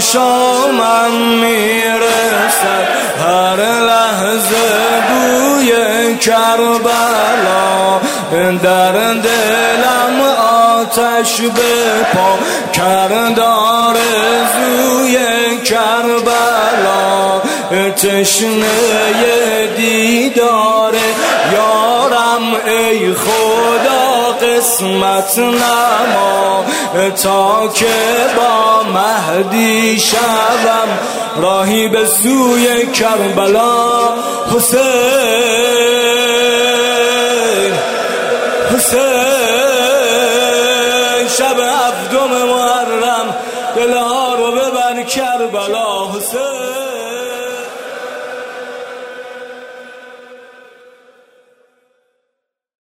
شامم میرسد هر لحظه بوی کربلا، در دلم آتش به پا کرد آرزوی کربلا، تشنه دیدار یارم ای خدا قسمت نما، تا که با مهدی شوم راهی به سوی کربلا. حسین حسین شب هفتم محرم دلها رو ببر کربلا. حسین